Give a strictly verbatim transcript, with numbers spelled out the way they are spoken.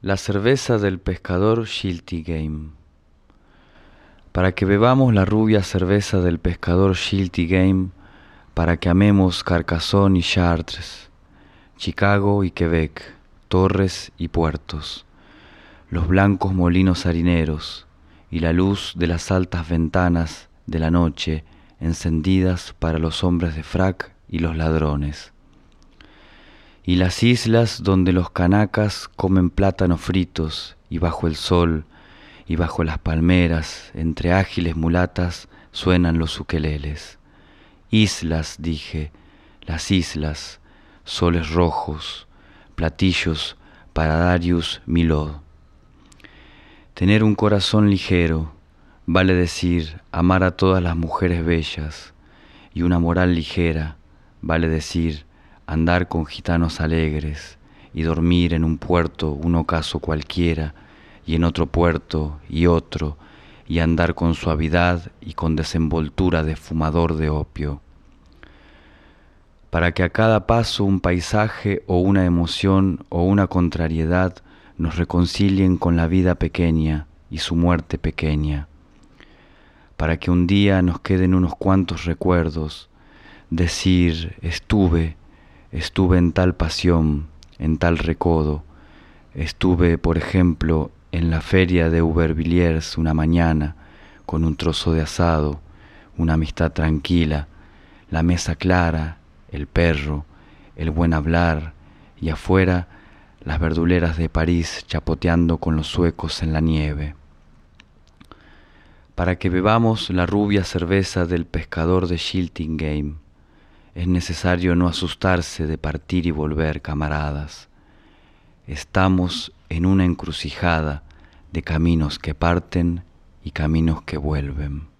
La cerveza del pescador Schiltigheim. Para que bebamos la rubia cerveza del pescador Schiltigheim, para que amemos Carcassonne y Chartres, Chicago y Quebec, torres y puertos, los blancos molinos harineros y la luz de las altas ventanas de la noche encendidas para los hombres de frac y los ladrones. Y las islas donde los canacas comen plátanos fritos y bajo el sol y bajo las palmeras, entre ágiles mulatas, suenan los ukeleles. Islas, dije, las islas, soles rojos, platillos para Darius Milhaud. Tener un corazón ligero vale decir amar a todas las mujeres bellas, y una moral ligera vale decir andar con gitanos alegres y dormir en un puerto un ocaso cualquiera y en otro puerto y otro y andar con suavidad y con desenvoltura de fumador de opio. Para que a cada paso un paisaje o una emoción o una contrariedad nos reconcilien con la vida pequeña y su muerte pequeña. Para que un día nos queden unos cuantos recuerdos, decir estuve, Estuve en tal pasión, en tal recodo. Estuve, por ejemplo, en la feria de Aubervilliers una mañana, con un trozo de asado, una amistad tranquila, la mesa clara, el perro, el buen hablar, y afuera las verduleras de París chapoteando con los suecos en la nieve. Para que bebamos la rubia cerveza del pescador de Schiltigheim, es necesario no asustarse de partir y volver, camaradas. Estamos en una encrucijada de caminos que parten y caminos que vuelven.